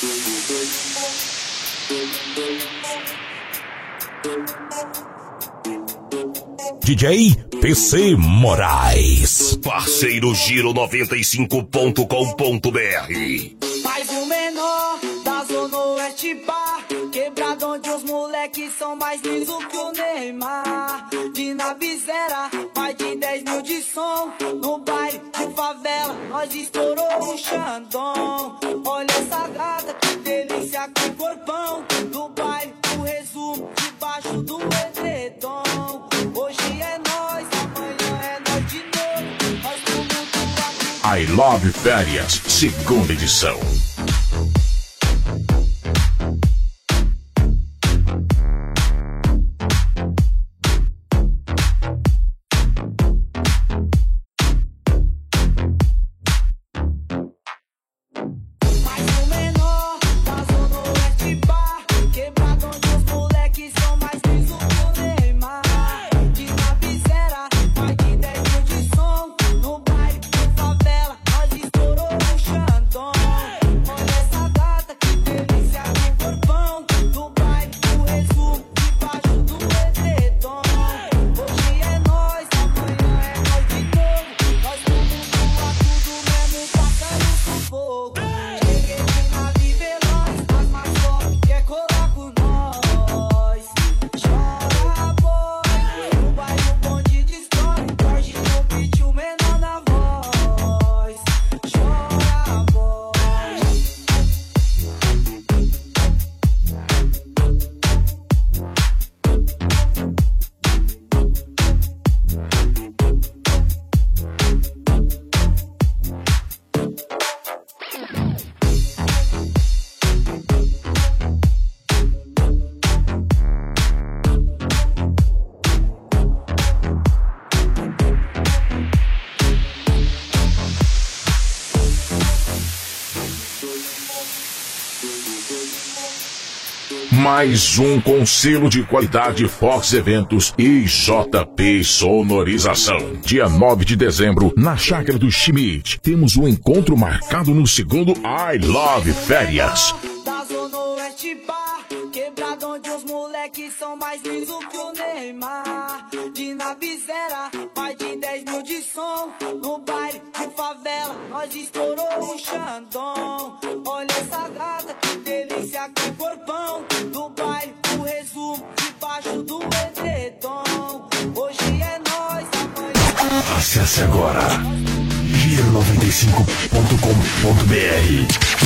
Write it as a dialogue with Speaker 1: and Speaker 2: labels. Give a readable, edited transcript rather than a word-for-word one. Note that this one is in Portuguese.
Speaker 1: DJ PC Moraes.
Speaker 2: Parceiro Giro 95.com.br.
Speaker 3: Faz o menor da Zona Oeste Bar, quebrado onde os moleques são mais liso que o Neymar. De Nabizera, mais de 10 mil de som. No baile de favela, nós estourou o Xandão. Olha essa gata, que delícia, que corpão. Do baile, o resumo, debaixo do edredom. Hoje é nós, amanhã é nós de novo. Nós tumultuamos.
Speaker 1: I Love Férias, segunda edição. Mais um com selo de qualidade Fox Eventos e JP Sonorização. Dia 9 de dezembro, na Chácara do Schmidt, temos um encontro marcado no segundo I Love Férias.
Speaker 3: Da Zona Oeste Bar, quebrado onde os moleques são mais liso que o Neymar. De Nabizera, mais de 10 mil de som. No baile de favela, nós estourou o Xandão. Olha essa gata, que delícia, que corpão. Do baile, o resumo, debaixo do edredom. Hoje é nós, amanhã.
Speaker 1: Acesse agora giro95.com.br.